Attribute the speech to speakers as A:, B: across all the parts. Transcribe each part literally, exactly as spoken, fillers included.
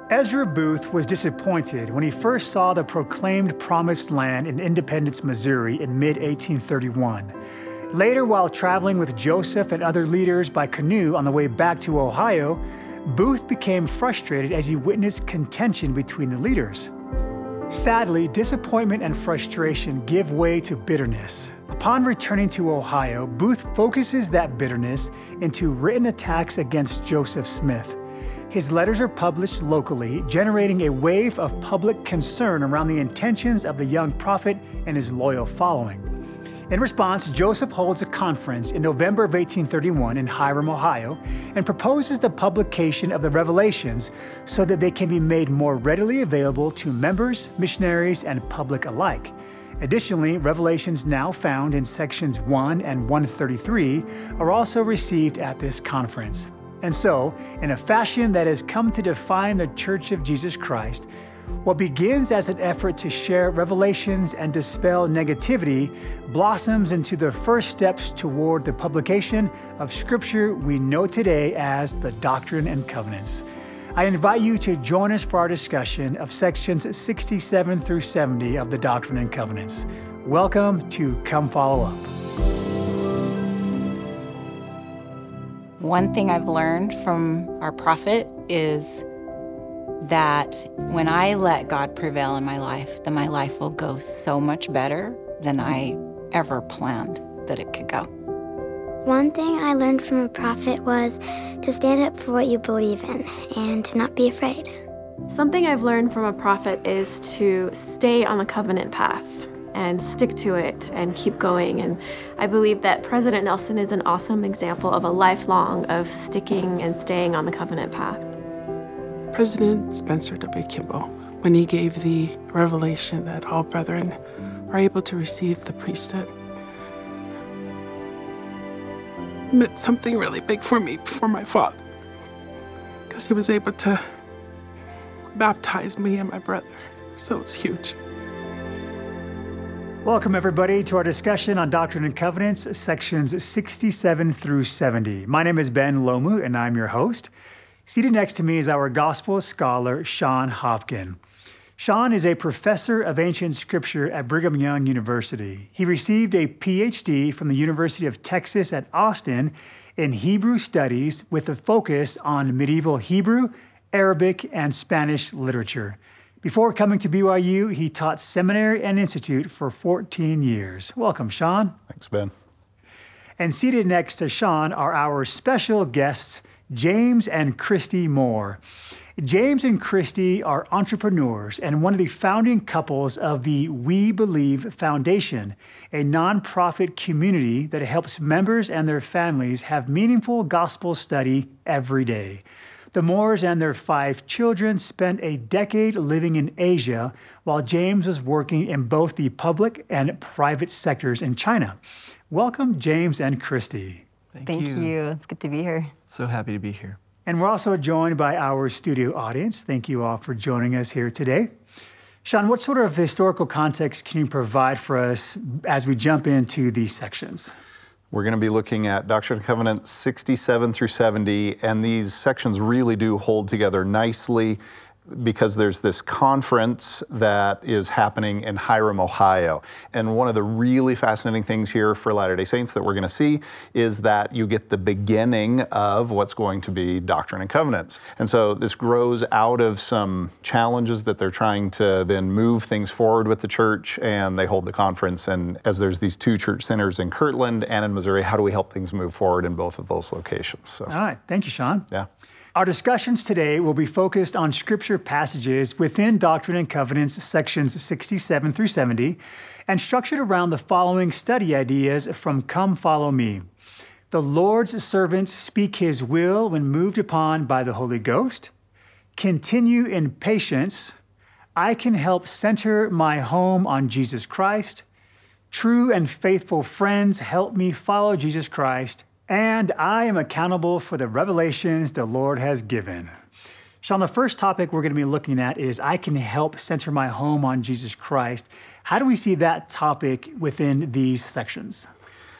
A: Ezra Booth was disappointed when he first saw the proclaimed Promised Land in Independence, Missouri in mid eighteen thirty-one. Later, while traveling with Joseph and other leaders by canoe on the way back to Ohio, Booth became frustrated as he witnessed contention between the leaders. Sadly, disappointment and frustration give way to bitterness. Upon returning to Ohio, Booth focuses that bitterness into written attacks against Joseph Smith. His letters are published locally, generating a wave of public concern around the intentions of the young prophet and his loyal following. In response, Joseph holds a conference in November of eighteen thirty-one in Hiram, Ohio, and proposes the publication of the Revelations so that they can be made more readily available to members, missionaries, and public alike. Additionally, revelations now found in sections one and one thirty-three are also received at this conference. And so, in a fashion that has come to define the Church of Jesus Christ, what begins as an effort to share revelations and dispel negativity blossoms into the first steps toward the publication of Scripture we know today as the Doctrine and Covenants. I invite you to join us for our discussion of sections sixty-seven through seventy of the Doctrine and Covenants. Welcome to Come Follow Up.
B: One thing I've learned from our prophet is that when I let God prevail in my life, then my life will go so much better than I ever planned that it could go.
C: One thing I learned from a prophet was to stand up for what you believe in and to not be afraid.
D: Something I've learned from a prophet is to stay on the covenant path and stick to it and keep going. And I believe that President Nelson is an awesome example of a lifelong of sticking and staying on the covenant path.
E: President Spencer W. Kimball, when he gave the revelation that all brethren are able to receive the priesthood, meant something really big for me before my father, because he was able to baptize me and my brother, so it was huge.
A: Welcome, everybody, to our discussion on Doctrine and Covenants, sections sixty-seven through seventy. My name is Ben Lomu, and I'm your host. Seated next to me is our gospel scholar, Sean Hopkin. Sean is a professor of ancient scripture at Brigham Young University. He received a P H D from the University of Texas at Austin in Hebrew studies with a focus on medieval Hebrew, Arabic, and Spanish literature. Before coming to B Y U, he taught seminary and institute for fourteen years. Welcome, Sean.
F: Thanks, Ben.
A: And seated next to Sean are our special guests, James and Christy Moore. James and Christy are entrepreneurs and one of the founding couples of the We Believe Foundation, a nonprofit community that helps members and their families have meaningful gospel study every day. The Moores and their five children spent a decade living in Asia, while James was working in both the public and private sectors in China. Welcome, James and Christy.
G: Thank,
H: Thank
G: you.
H: you. It's good to be here.
G: So happy to be here.
A: And we're also joined by our studio audience. Thank you all for joining us here today. Sean, what sort of historical context can you provide for us as we jump into these sections?
F: We're going to be looking at Doctrine and Covenants sixty-seven through seventy, and these sections really do hold together nicely because there's this conference that is happening in Hiram, Ohio. And one of the really fascinating things here for Latter-day Saints that we're going to see is that you get the beginning of what's going to be Doctrine and Covenants. And so this grows out of some challenges that they're trying to then move things forward with the church, and they hold the conference. And as there's these two church centers in Kirtland and in Missouri, how do we help things move forward in both of those locations? So,
A: all right. Thank you, Sean.
F: Yeah.
A: Our discussions today will be focused on scripture passages within Doctrine and Covenants sections sixty-seven through seventy and structured around the following study ideas from Come Follow Me. The Lord's servants speak his will when moved upon by the Holy Ghost. Continue in patience. I can help center my home on Jesus Christ. True and faithful friends help me follow Jesus Christ. And I am accountable for the revelations the Lord has given. Sean, the first topic we're going to be looking at is I can help center my home on Jesus Christ. How do we see that topic within these sections?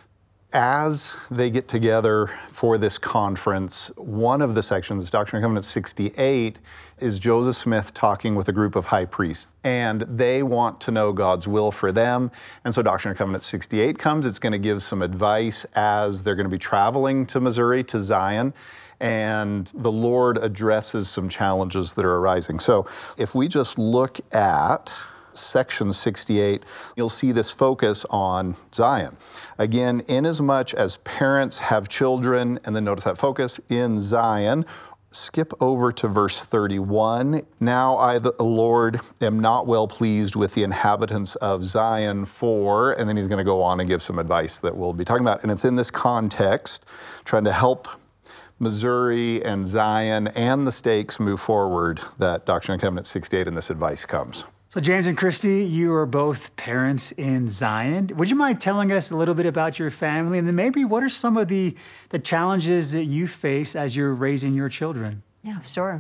F: As they get together for this conference, one of the sections, Doctrine and Covenants sixty-eight, is Joseph Smith talking with a group of high priests, and they want to know God's will for them. And so Doctrine and Covenants sixty-eight comes. It's going to give some advice as they're going to be traveling to Missouri, to Zion, and the Lord addresses some challenges that are arising. So if we just look at section sixty-eight, you'll see this focus on Zion. Again, inasmuch as parents have children, and then notice that focus in Zion. Skip over to verse thirty-one. Now I, the Lord, am not well pleased with the inhabitants of Zion, for, and then he's going to go on and give some advice that we'll be talking about. And it's in this context, trying to help Missouri and Zion and the stakes move forward, that Doctrine and Covenants sixty-eight and this advice comes.
A: So James and Christy, you are both parents in Zion. Would you mind telling us a little bit about your family, and then maybe what are some of the, the challenges that you face as you're raising your children?
G: Yeah, sure.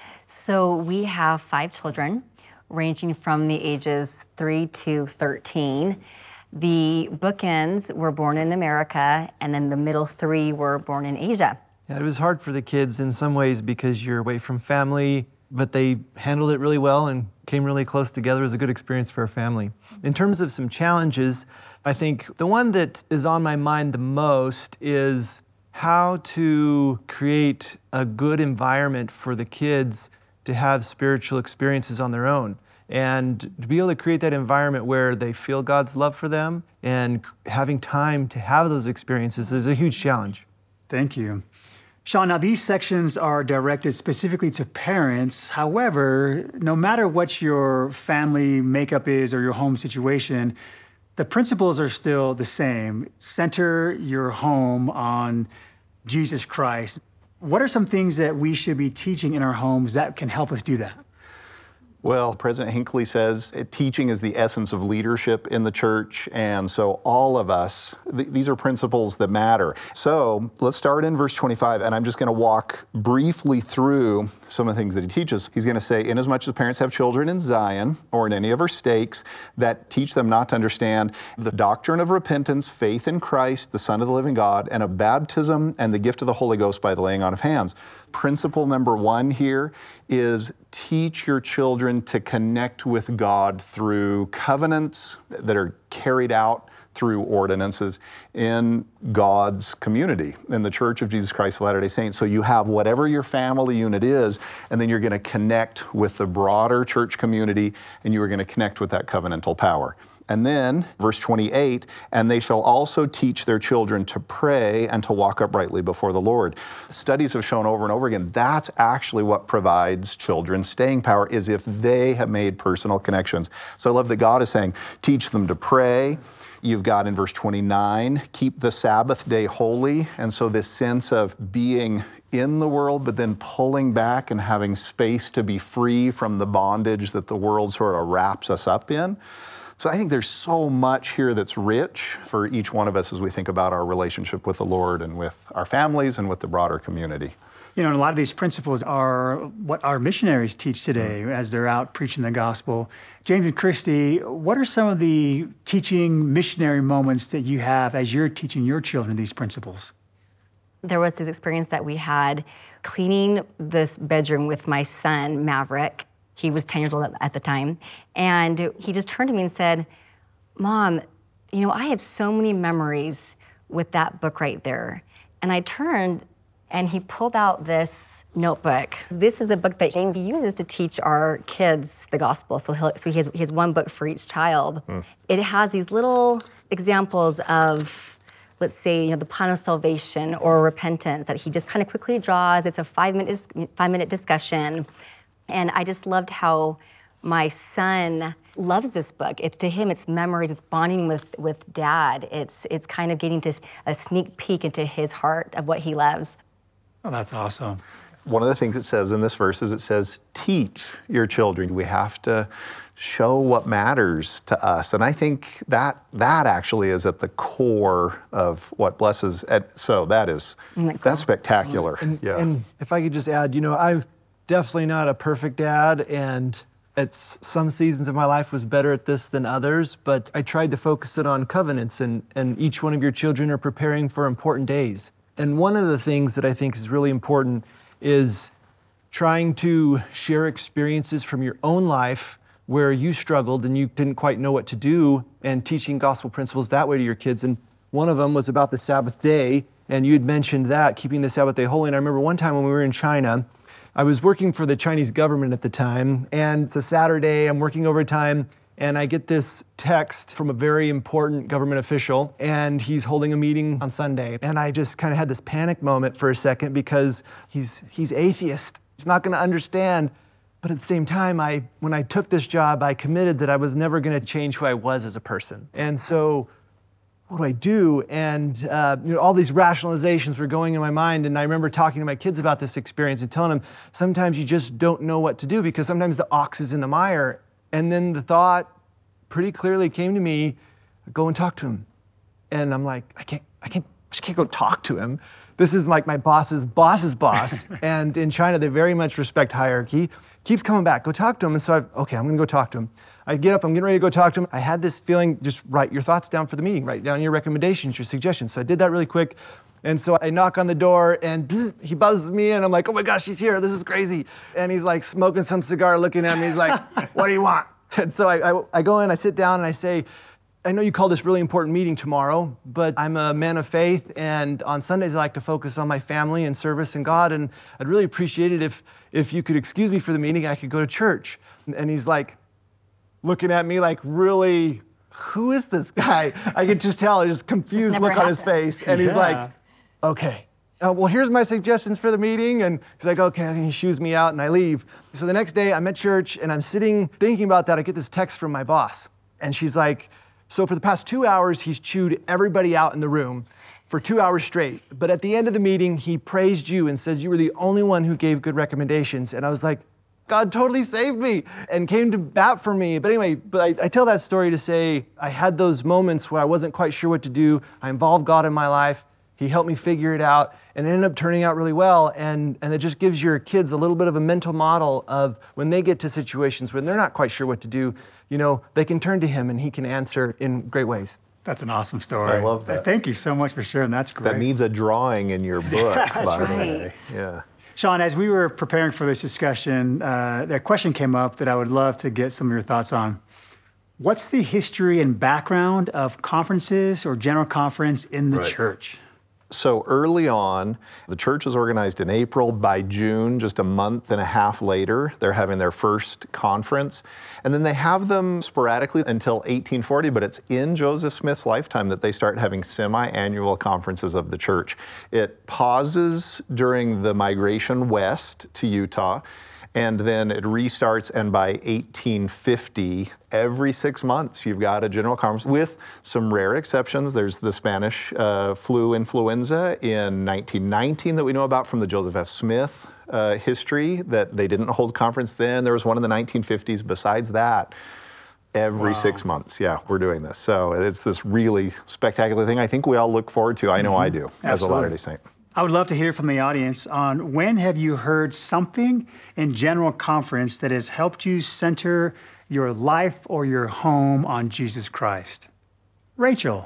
G: So we have five children, ranging from the ages three to thirteen. The bookends were born in America, and then the middle three were born in Asia.
H: Yeah, it was hard for the kids in some ways because you're away from family, but they handled it really well and came really close together. It was a good experience for our family. In terms of some challenges, I think the one that is on my mind the most is how to create a good environment for the kids to have spiritual experiences on their own, and to be able to create that environment where they feel God's love for them, and having time to have those experiences is a huge challenge.
A: Thank you. Sean, now these sections are directed specifically to parents. However, no matter what your family makeup is or your home situation, the principles are still the same. Center your home on Jesus Christ. What are some things that we should be teaching in our homes that can help us do that?
F: Well, President Hinckley says teaching is the essence of leadership in the church, and so all of us, th- these are principles that matter. So let's start in verse twenty-five, and I'm just going to walk briefly through some of the things that he teaches. He's going to say, inasmuch as parents have children in Zion or in any of our stakes, that teach them not to understand the doctrine of repentance, faith in Christ, the Son of the living God, and of baptism and the gift of the Holy Ghost by the laying on of hands. Principle number one here is teach your children to connect with God through covenants that are carried out through ordinances in God's community, in the Church of Jesus Christ of Latter-day Saints. So you have whatever your family unit is, and then you're going to connect with the broader church community, and you are going to connect with that covenantal power. And then, verse twenty-eight, and they shall also teach their children to pray and to walk uprightly before the Lord. Studies have shown over and over again, that's actually what provides children staying power, is if they have made personal connections. So I love that God is saying, teach them to pray. You've got in verse twenty-nine, keep the Sabbath day holy. And so this sense of being in the world, but then pulling back and having space to be free from the bondage that the world sort of wraps us up in. So I think there's so much here that's rich for each one of us as we think about our relationship with the Lord and with our families and with the broader community.
A: You know, and a lot of these principles are what our missionaries teach today mm. as they're out preaching the gospel. James and Christy, what are some of the teaching missionary moments that you have as you're teaching your children these principles?
G: There was this experience that we had cleaning this bedroom with my son, Maverick. He was ten years old at the time. And he just turned to me and said, Mom, you know, I have so many memories with that book right there. And I turned and he pulled out this notebook. This is the book that James uses to teach our kids the gospel. So, he'll, so he, has, he has one book for each child. Mm. It has these little examples of, let's say, you know, the plan of salvation or repentance that he just kind of quickly draws. It's a five-minute five-minute discussion. And I just loved how my son loves this book. It's to him, it's memories, it's bonding with, with dad. It's it's kind of getting to a sneak peek into his heart of what he loves.
A: Oh, that's awesome.
F: One of the things it says in this verse is it says, teach your children. We have to show what matters to us. And I think that that actually is at the core of what blesses. So that is, that's spectacular.
H: And,
F: yeah.
H: and if I could just add, you know, I'm definitely not a perfect dad, and It's some seasons of my life was better at this than others, but I tried to focus it on covenants, and, and each one of your children are preparing for important days. And one of the things that I think is really important is trying to share experiences from your own life where you struggled and you didn't quite know what to do, and teaching gospel principles that way to your kids. And one of them was about the Sabbath day, and you had mentioned that, keeping the Sabbath day holy. And I remember one time when we were in China, I was working for the Chinese government at the time, and it's a Saturday, I'm working overtime, and I get this text from a very important government official, and he's holding a meeting on Sunday. And I just kind of had this panic moment for a second because he's he's atheist. He's not going to understand. But at the same time, I when I took this job, I committed that I was never going to change who I was as a person. And so what do I do? And uh, you know, all these rationalizations were going in my mind, and I remember talking to my kids about this experience and telling them, sometimes you just don't know what to do because sometimes the ox is in the mire. And then the thought pretty clearly came to me, go and talk to him. And I'm like, I can't, I can't, I just can't go talk to him. This is like my boss's boss's boss. And in China, they very much respect hierarchy. Keeps coming back, go talk to him. And so I, okay, I'm gonna go talk to him. I get up, I'm getting ready to go talk to him. I had this feeling, just write your thoughts down for the meeting, write down your recommendations, your suggestions. So I did that really quick. And so I knock on the door, and bzz, he buzzes me, and I'm like, oh my gosh, he's here, this is crazy. And he's like smoking some cigar, looking at me, he's like, what do you want? And so I, I, I go in, I sit down, and I say, I know you called this really important meeting tomorrow, but I'm a man of faith, and on Sundays I like to focus on my family and service and God, and I'd really appreciate it if, if you could excuse me for the meeting and I could go to church. And he's like, looking at me like, really, who is this guy? I could just tell, just confused look on his face. And he's yeah. like, okay, uh, well, here's my suggestions for the meeting. And he's like, okay, and he shoos me out and I leave. So the next day I'm at church and I'm sitting thinking about that. I get this text from my boss. And she's like, so for the past two hours, he's chewed everybody out in the room for two hours straight. But at the end of the meeting, he praised you and said you were the only one who gave good recommendations. And I was like, God totally saved me and came to bat for me. But anyway, but I, I tell that story to say I had those moments where I wasn't quite sure what to do. I involved God in my life. He helped me figure it out, and it ended up turning out really well. And, and it just gives your kids a little bit of a mental model of when they get to situations when they're not quite sure what to do, you know, they can turn to him and he can answer in great ways.
A: That's an awesome story.
F: I love that.
A: Thank you so much for sharing. That's great.
F: That needs a drawing in your book, by the way. Yeah.
A: Sean, as we were preparing for this discussion, uh, a question came up that I would love to get some of your thoughts on. What's the history and background of conferences or general conference in the
F: right.
A: church?
F: So early on, the church is organized in April. By June, just a month and a half later, they're having their first conference. And then they have them sporadically until eighteen forty, but it's in Joseph Smith's lifetime that they start having semi-annual conferences of the church. It pauses during the migration west to Utah, and then it restarts, and by eighteen fifty, every six months, you've got a general conference with some rare exceptions. There's the Spanish uh, flu influenza in nineteen nineteen that we know about from the Joseph F. Smith uh, history, that they didn't hold conference then. There was one in the nineteen fifties. Besides that, every wow. six months, yeah, we're doing this. So it's this really spectacular thing I think we all look forward to. I know mm-hmm. I do, Absolutely. as a Latter-day Saint.
A: I would love to hear from the audience on when have you heard something in general conference that has helped you center your life or your home on Jesus Christ? Rachel.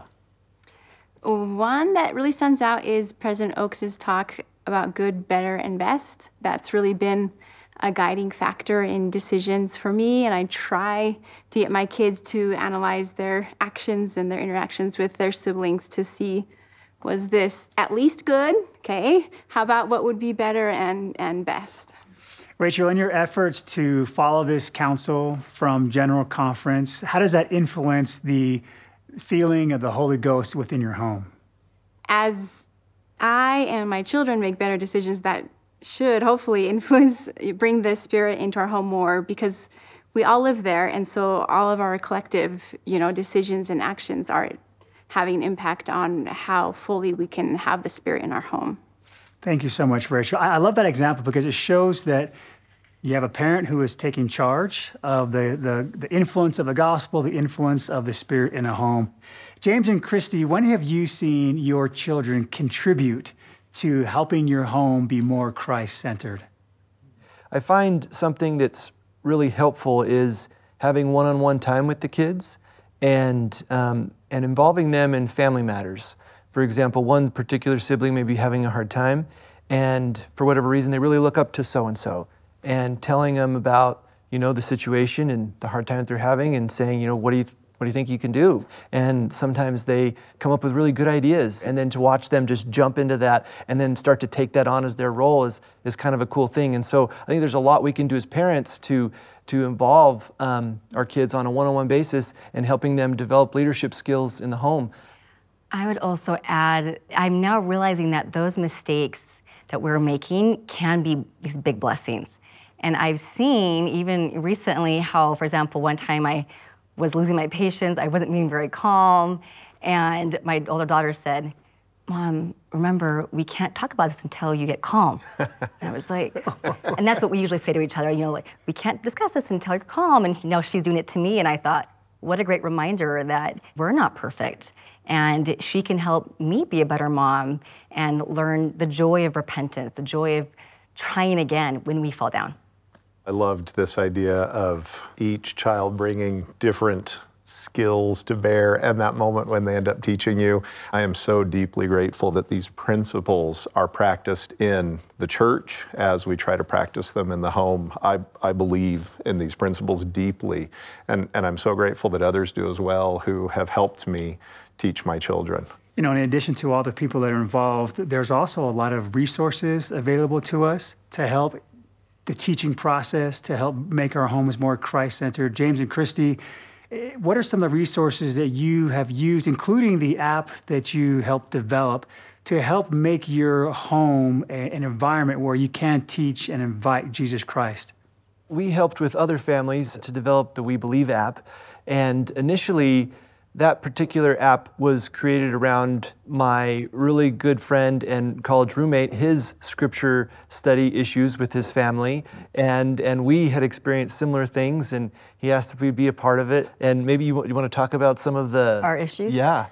D: One that really stands out is President Oaks' talk about good, better, and best. That's really been a guiding factor in decisions for me, and I try to get my kids to analyze their actions and their interactions with their siblings to see, was this at least good? Okay, how about what would be better and, and best?
A: Rachel, in your efforts to follow this counsel from General Conference, how does that influence the feeling of the Holy Ghost within your home?
D: As I and my children make better decisions, that should hopefully influence, bring the Spirit into our home more, because we all live there, and so all of our collective, you know, decisions and actions are having an impact on how fully we can have the Spirit in our home.
A: Thank you so much, Rachel. I love that example because it shows that you have a parent who is taking charge of the, the, the influence of the gospel, the influence of the Spirit in a home. James and Christy, when have you seen your children contribute to helping your home be more Christ-centered?
H: I find something that's really helpful is having one-on-one time with the kids and, um, and involving them in family matters. For example, one particular sibling may be having a hard time, and for whatever reason, they really look up to so-and-so, and telling them about, you know, the situation and the hard time that they're having, and saying, you know, what do you, what do you think you can do? And sometimes they come up with really good ideas, and then to watch them just jump into that and then start to take that on as their role is, is kind of a cool thing. And so I think there's a lot we can do as parents to to involve um, our kids on a one-on-one basis and helping them develop leadership skills in the home.
G: I would also add, I'm now realizing that those mistakes that we're making can be these big blessings. And I've seen even recently how, for example, one time I was losing my patience, I wasn't being very calm, and my older daughter said, Mom, remember, we can't talk about this until you get calm. And I was like, and that's what we usually say to each other, you know, like, we can't discuss this until you're calm, and you know, she's doing it to me, and I thought, what a great reminder that we're not perfect. And she can help me be a better mom and learn the joy of repentance, the joy of trying again when we fall down.
F: I loved this idea of each child bringing different skills to bear and that moment when they end up teaching you. I am so deeply grateful that these principles are practiced in the church as we try to practice them in the home. I, I believe in these principles deeply, and, and I'm so grateful that others do as well who have helped me teach my children.
A: You know, in addition to all the people that are involved, there's also a lot of resources available to us to help the teaching process, to help make our homes more Christ-centered. James and Christy, what are some of the resources that you have used, including the app that you helped develop, to help make your home a, an environment where you can teach and invite Jesus Christ?
H: We helped with other families to develop the We Believe app, and initially that particular app was created around my really good friend and college roommate, his scripture study issues with his family. And, and we had experienced similar things, and he asked if we'd be a part of it. And maybe you, you want to talk about some of the...
G: Our issues?
H: Yeah.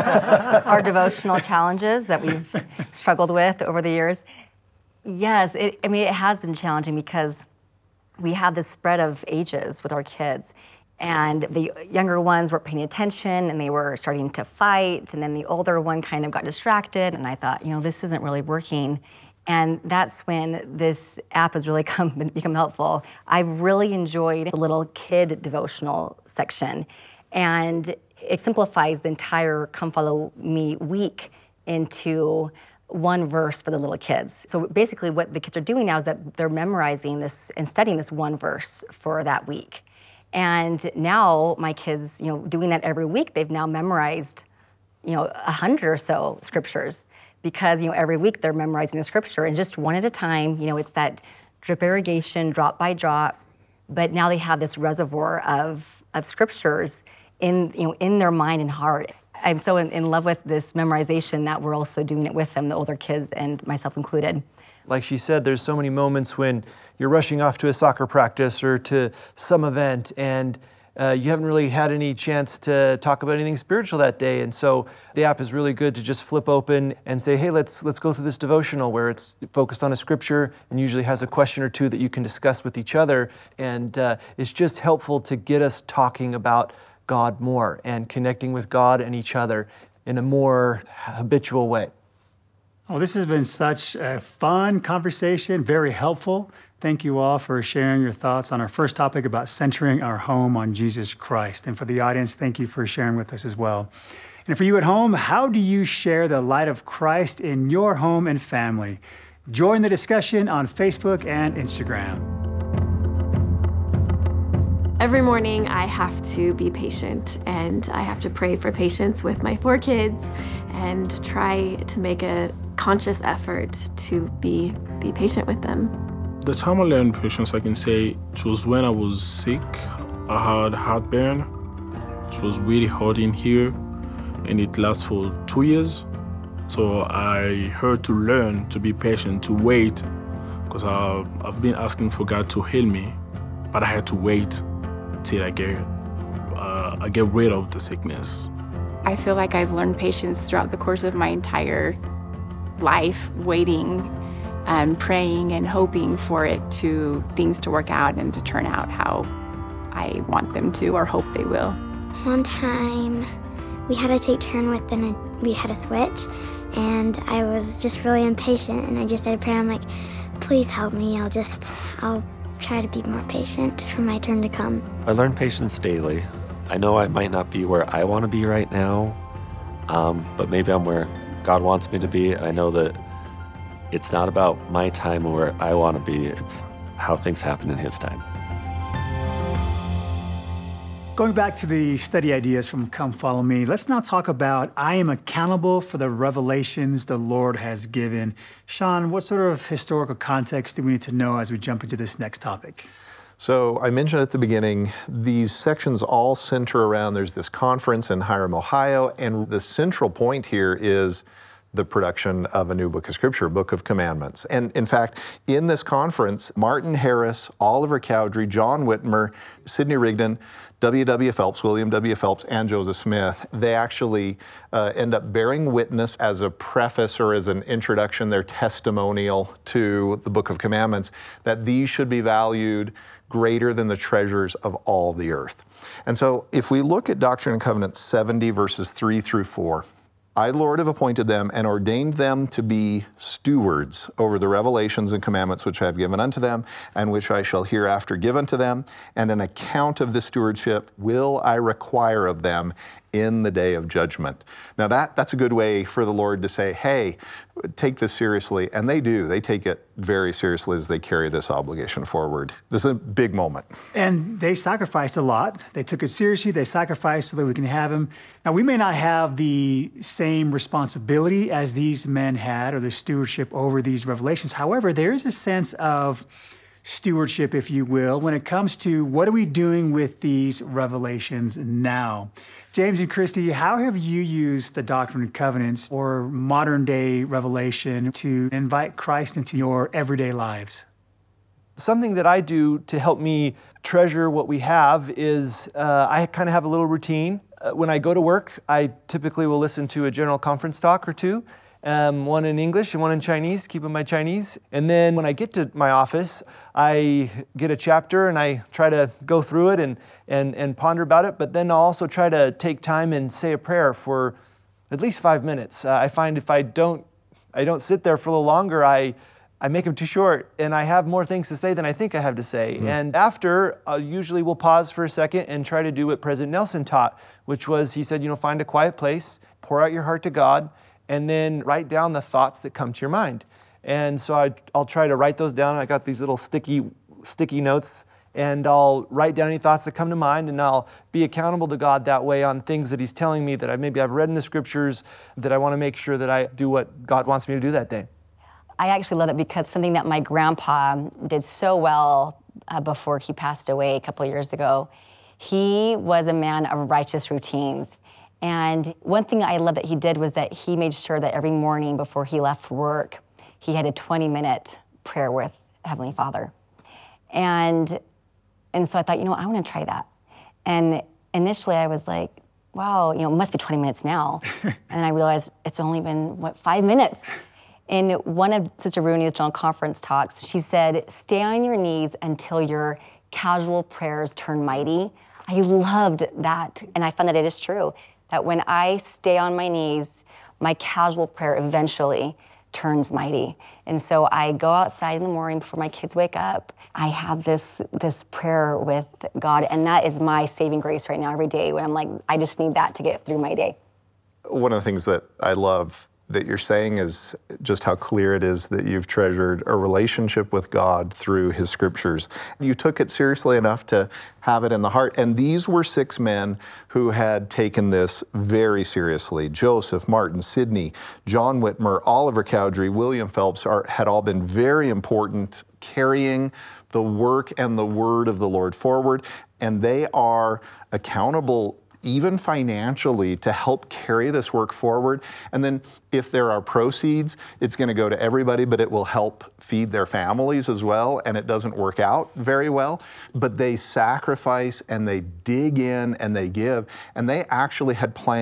G: Our devotional challenges that we've struggled with over the years. Yes, it, I mean, it has been challenging because we have this spread of ages with our kids. And the younger ones weren't paying attention, and they were starting to fight, and then the older one kind of got distracted, and I thought, you know, this isn't really working. And that's when this app has really come become helpful. I've really enjoyed the little kid devotional section, and it simplifies the entire Come Follow Me week into one verse for the little kids. So basically what the kids are doing now is that they're memorizing this and studying this one verse for that week. And now my kids, you know, doing that every week, they've now memorized, you know, a hundred or so scriptures, because, you know, every week they're memorizing a scripture, and just one at a time. You know, it's that drip irrigation, drop by drop. But now they have this reservoir of of scriptures in, you know, in their mind and heart. I'm so in, in love with this memorization that we're also doing it with them, the older kids and myself included.
H: Like she said, there's so many moments when you're rushing off to a soccer practice or to some event, and uh, you haven't really had any chance to talk about anything spiritual that day. And so the app is really good to just flip open and say, hey, let's let's go through this devotional where it's focused on a scripture and usually has a question or two that you can discuss with each other. And uh, it's just helpful to get us talking about God more and connecting with God and each other in a more habitual way.
A: Well, this has been such a fun conversation, very helpful. Thank you all for sharing your thoughts on our first topic about centering our home on Jesus Christ. And for the audience, thank you for sharing with us as well. And for you at home, how do you share the light of Christ in your home and family? Join the discussion on Facebook and Instagram.
D: Every morning I have to be patient, and I have to pray for patience with my four kids and try to make a conscious effort to be be patient with them.
I: The time I learned patience, I can say it was when I was sick. I had heartburn. It was really hot in here, and it lasted for two years. So I had to learn to be patient, to wait, because I've been asking for God to heal me, but I had to wait till I get, uh, I get rid of the sickness.
J: I feel like I've learned patience throughout the course of my entire life, waiting and praying and hoping for it to, things to work out and to turn out how I want them to or hope they will.
C: One time, we had to take turn within a, we had a switch, and I was just really impatient, and I just said a prayer. I'm like, please help me. I'll just, I'll try to be more patient for my turn to come.
K: I learn patience daily. I know I might not be where I want to be right now, um, but maybe I'm where God wants me to be. I know that it's not about my time or where I want to be. It's how things happen in His time.
A: Going back to the study ideas from Come Follow Me, let's now talk about I am accountable for the revelations the Lord has given. Sean, what sort of historical context do we need to know as we jump into this next topic?
F: So I mentioned at the beginning, these sections all center around, there's this conference in Hiram, Ohio, and the central point here is the production of a new book of Scripture, Book of Commandments. And in fact, in this conference, Martin Harris, Oliver Cowdery, John Whitmer, Sidney Rigdon, W W Phelps, William W. Phelps, and Joseph Smith, they actually uh, end up bearing witness as a preface or as an introduction, their testimonial to the Book of Commandments, that these should be valued greater than the treasures of all the earth. And so if we look at Doctrine and Covenants seventy, verses three through four, I, Lord, have appointed them and ordained them to be stewards over the revelations and commandments which I have given unto them, and which I shall hereafter give unto them, and an account of the stewardship will I require of them in the day of judgment. Now that, that's a good way for the Lord to say, hey, take this seriously. And they do. They take it very seriously as they carry this obligation forward. This is a big moment.
A: And they sacrificed a lot. They took it seriously. They sacrificed so that we can have him. Now, we may not have the same responsibility as these men had, or the stewardship over these revelations. However, there is a sense of stewardship, if you will, when it comes to what are we doing with these revelations now. James and Christy, how have you used the Doctrine and Covenants or modern day revelation to invite Christ into your everyday lives?
H: Something that I do to help me treasure what we have is uh, I kind of have a little routine. Uh, when I go to work, I typically will listen to a general conference talk or two. Um, one in English and one in Chinese, keeping my Chinese. And then when I get to my office, I get a chapter and I try to go through it and, and, and ponder about it, but then I'll also try to take time and say a prayer for at least five minutes. Uh, I find if I don't, I don't sit there for a little longer, I, I make them too short and I have more things to say than I think I have to say. Mm. And after, uh, usually we'll pause for a second and try to do what President Nelson taught, which was, he said, you know, find a quiet place, pour out your heart to God, and then write down the thoughts that come to your mind. And so I, I'll try to write those down. I got these little sticky, sticky notes, and I'll write down any thoughts that come to mind, and I'll be accountable to God that way on things that He's telling me that I maybe I've read in the Scriptures that I want to make sure that I do what God wants me to do that day.
G: I actually love it because something that my grandpa did so well uh, before he passed away a couple of years ago, he was a man of righteous routines. And one thing I love that he did was that he made sure that every morning before he left for work, he had a twenty minute prayer with Heavenly Father. And, and so I thought, you know, I want to try that. And initially I was like, wow, you know, it must be twenty minutes now. And I realized it's only been, what, five minutes? In one of Sister Rooney's General Conference talks, she said, stay on your knees until your casual prayers turn mighty. I loved that, and I found that it is true. That when I stay on my knees, my casual prayer eventually turns mighty. And so I go outside in the morning before my kids wake up. I have this this prayer with God, and that is my saving grace right now every day when I'm like, I just need that to get through my day.
F: One of the things that I love that you're saying is just how clear it is that you've treasured a relationship with God through His Scriptures. You took it seriously enough to have it in the heart. And these were six men who had taken this very seriously. Joseph, Martin, Sidney, John Whitmer, Oliver Cowdery, William Phelps are, had all been very important, carrying the work and the word of the Lord forward. And they are accountable even financially, to help carry this work forward. And then if there are proceeds, it's going to go to everybody, but it will help feed their families as well, and it doesn't work out very well. But they sacrifice and they dig in and they give, and they actually had planned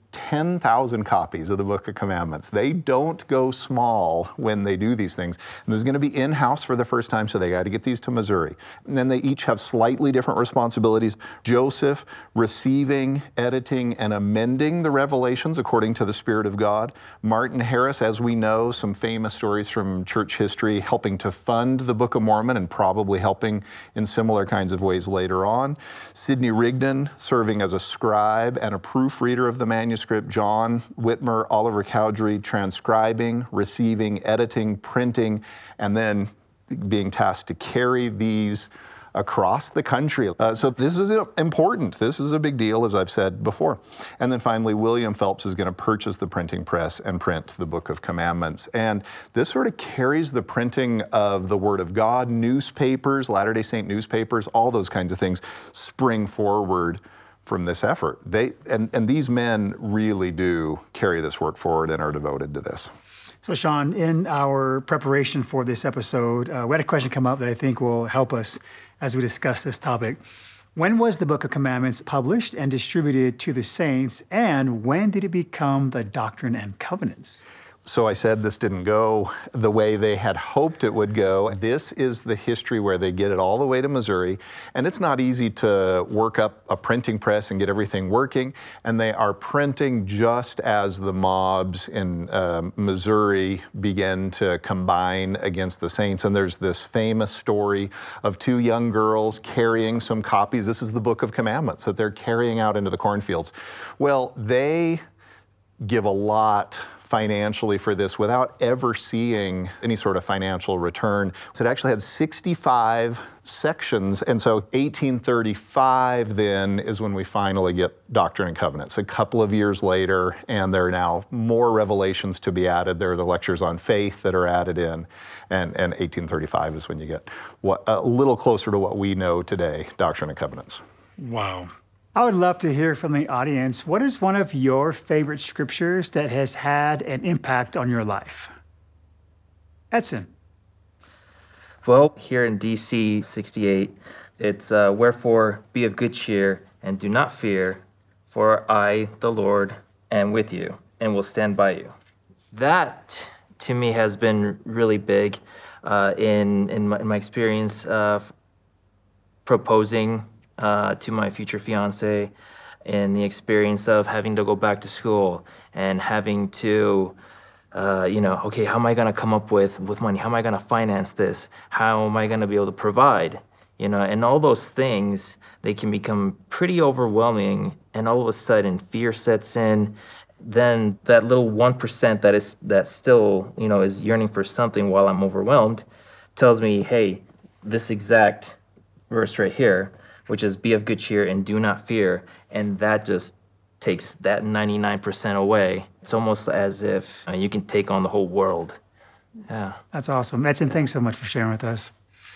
F: ten thousand copies of the Book of Commandments. They don't go small when they do these things. And this is going to be in-house for the first time, so they got to get these to Missouri. And then they each have slightly different responsibilities. Joseph receiving, editing, and amending the revelations according to the Spirit of God. Martin Harris, as we know, some famous stories from church history, helping to fund the Book of Mormon and probably helping in similar kinds of ways later on. Sidney Rigdon serving as a scribe and a proofreader of the manuscript. John Whitmer, Oliver Cowdery transcribing, receiving, editing, printing, and then being tasked to carry these across the country. Uh, so this is important. This is a big deal, as I've said before. And then finally, William Phelps is going to purchase the printing press and print the Book of Commandments. And this sort of carries the printing of the Word of God, newspapers, Latter-day Saint newspapers, all those kinds of things spring forward from this effort. They and, and these men really do carry this work forward and are devoted to this.
A: So Sean, in our preparation for this episode, uh, we had a question come up that I think will help us as we discuss this topic. When was the Book of Commandments published and distributed to the saints, and when did it become the Doctrine and Covenants?
F: So I said this didn't go the way they had hoped it would go. This is the history where they get it all the way to Missouri, and it's not easy to work up a printing press and get everything working, and they are printing just as the mobs in uh, Missouri begin to combine against the saints. And there's this famous story of two young girls carrying some copies. This is the Book of Commandments that they're carrying out into the cornfields. Well, they give a lot financially for this without ever seeing any sort of financial return. So it actually had sixty-five sections, and so eighteen thirty-five then is when we finally get Doctrine and Covenants. A couple of years later, and there are now more revelations to be added. There are the lectures on faith that are added in, and, and eighteen thirty-five is when you get what a little closer to what we know today, Doctrine and Covenants.
A: Wow. I would love to hear from the audience. What is one of your favorite scriptures that has had an impact on your life? Edson.
L: Well, here in D C sixty-eight, it's uh, wherefore be of good cheer and do not fear, for I, the Lord, am with you and will stand by you. That, to me, has been really big uh, in, in, my, in my experience of proposing Uh, to my future fiance, and the experience of having to go back to school and having to, uh, you know, okay, how am I gonna come up with, with money? How am I gonna finance this? How am I gonna be able to provide? You know, and all those things, they can become pretty overwhelming, and all of a sudden fear sets in. Then that little one percent that is that still, you know, is yearning for something while I'm overwhelmed tells me, hey, this exact verse right here, which is be of good cheer and do not fear. And that just takes that ninety-nine percent away. It's almost as if uh, you can take on the whole world. Yeah.
A: That's awesome. Edson, thanks so much for sharing with us.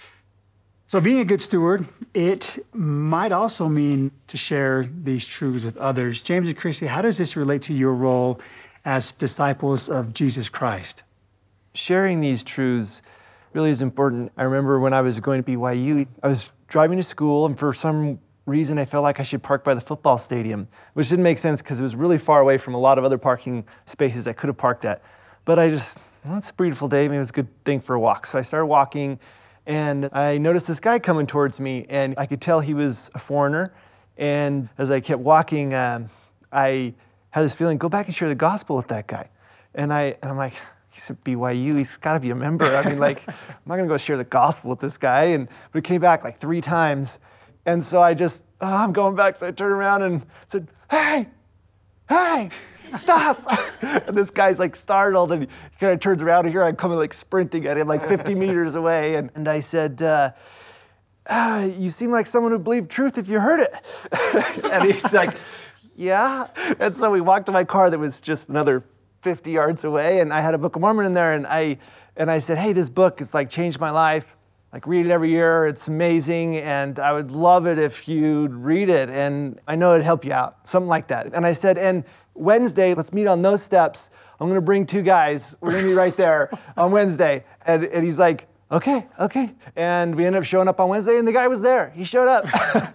A: So being a good steward, it might also mean to share these truths with others. James and Christy, how does this relate to your role as disciples of Jesus Christ?
H: Sharing these truths really is important. I remember when I was going to B Y U, I was driving to school, and for some reason I felt like I should park by the football stadium, which didn't make sense because it was really far away from a lot of other parking spaces I could have parked at. But I just, well, it's a beautiful day, maybe it was a good thing for a walk. So I started walking, and I noticed this guy coming towards me, and I could tell he was a foreigner. And as I kept walking, um, I had this feeling, go back and share the gospel with that guy. And, I, and I'm like, he's at B Y U, he's gotta be a member. I mean, like, I'm not gonna go share the gospel with this guy. And but it came back like three times. And so I just, oh, I'm going back. So I turned around and said, hey, hey, stop. And this guy's like startled, and he kind of turns around, and here I'm coming like sprinting at him like fifty meters away. And, and I said, uh, ah, you seem like someone who believed truth if you heard it. And he's like, yeah. And so we walked to my car that was just another fifty yards away, and I had a Book of Mormon in there, and I and I said, hey, this book, it's like changed my life. Like, read it every year, it's amazing, and I would love it if you'd read it, and I know it'd help you out, something like that. And I said, and Wednesday, let's meet on those steps. I'm gonna bring two guys, we're gonna be right there on Wednesday. And, and he's like, okay, okay. And we ended up showing up on Wednesday, and the guy was there. He showed up.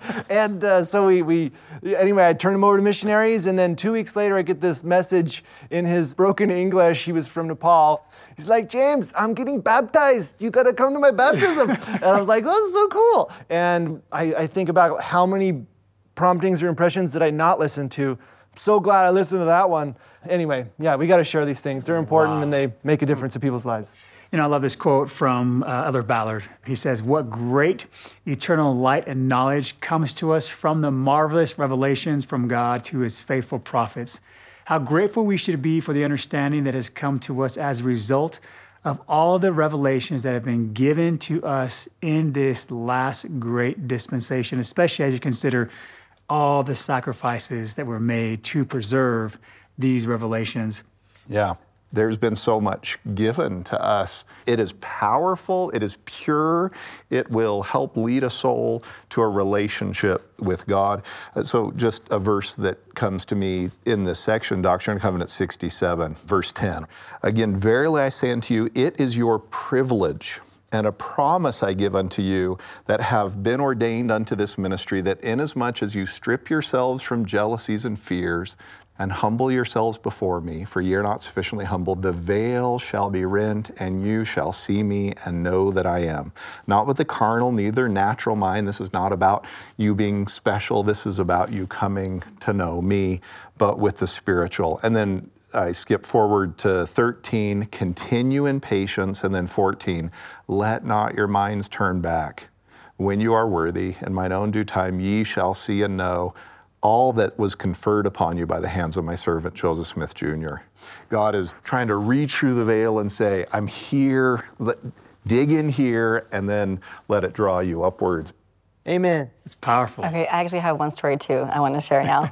H: and uh, so we, we, anyway, I turned him over to missionaries, and then two weeks later, I get this message in his broken English. He was from Nepal. He's like, James, I'm getting baptized. You gotta come to my baptism. And I was like, oh, that's so cool. And I, I think about how many promptings or impressions did I not listen to. I'm so glad I listened to that one. Anyway, yeah, we gotta share these things. They're important, wow. and they make a difference in people's lives.
A: You know, I love this quote from uh, Elder Ballard. He says, what great eternal light and knowledge comes to us from the marvelous revelations from God to his faithful prophets. How grateful we should be for the understanding that has come to us as a result of all the revelations that have been given to us in this last great dispensation, especially as you consider all the sacrifices that were made to preserve these revelations.
F: Yeah. There's been so much given to us. It is powerful, it is pure, it will help lead a soul to a relationship with God. So just a verse that comes to me in this section, Doctrine and Covenants sixty-seven, verse ten. Again, verily I say unto you, it is your privilege and a promise I give unto you that have been ordained unto this ministry, that inasmuch as you strip yourselves from jealousies and fears, and humble yourselves before me, for ye are not sufficiently humbled, the veil shall be rent, and you shall see me and know that I am. Not with the carnal, neither natural mind. This is not about you being special. This is about you coming to know me, but with the spiritual. And then I skip forward to thirteen, continue in patience, and then fourteen, let not your minds turn back. When you are worthy, in mine own due time, ye shall see and know all that was conferred upon you by the hands of my servant, Joseph Smith, Junior God is trying to reach through the veil and say, I'm here, let, dig in here, and then let it draw you upwards.
H: Amen.
A: It's powerful.
G: Okay, I actually have one story too I want to share now.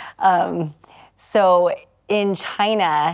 G: um, so in China,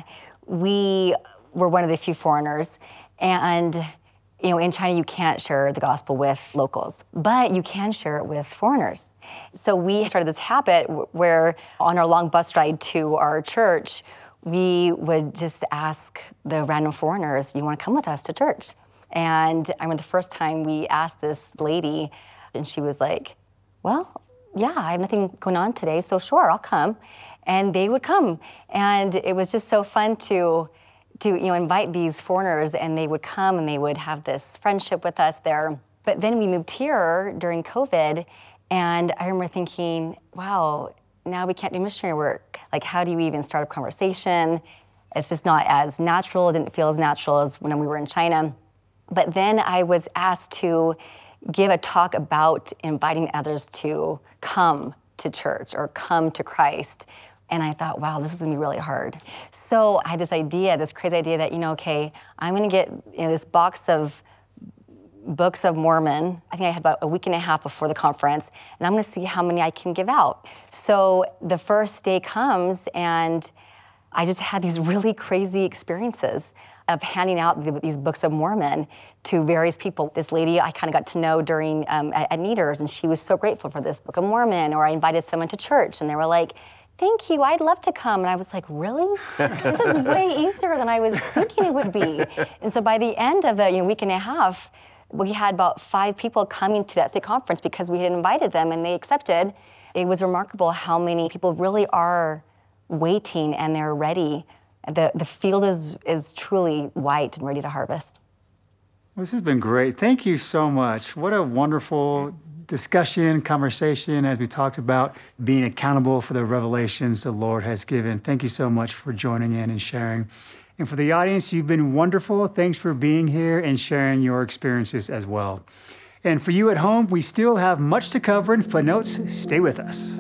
G: we were one of the few foreigners, and you know, in China, you can't share the gospel with locals, but you can share it with foreigners. So we started this habit where on our long bus ride to our church, we would just ask the random foreigners, you want to come with us to church? And I remember the first time we asked this lady, and she was like, well, yeah, I have nothing going on today, so sure, I'll come. And they would come. And it was just so fun to to you know invite these foreigners, and they would come and they would have this friendship with us there. But then we moved here during COVID, and I remember thinking, wow, now we can't do missionary work. Like, how do you even start a conversation? It's just not as natural. It didn't feel as natural as when we were in China. But then I was asked to give a talk about inviting others to come to church or come to Christ. And I thought, wow, this is gonna be really hard. So I had this idea, this crazy idea that, you know, okay, I'm gonna get you know, this box of books of Mormon. I think I had about a week and a half before the conference, and I'm gonna see how many I can give out. So the first day comes, and I just had these really crazy experiences of handing out the, these books of Mormon to various people. This lady I kind of got to know during um, at, at Neaters, and she was so grateful for this book of Mormon. Or I invited someone to church, and they were like, thank you, I'd love to come. And I was like, really? This is way easier than I was thinking it would be. And so by the end of the you know, week and a half, we had about five people coming to that state conference because we had invited them and they accepted. It was remarkable how many people really are waiting and they're ready. The, the field is, is truly white and ready to harvest.
A: This has been great. Thank you so much. What a wonderful discussion, conversation, as we talked about being accountable for the revelations the Lord has given. Thank you so much for joining in and sharing. And for the audience, you've been wonderful. Thanks for being here and sharing your experiences as well. And for you at home, we still have much to cover in Footnotes. Stay with us.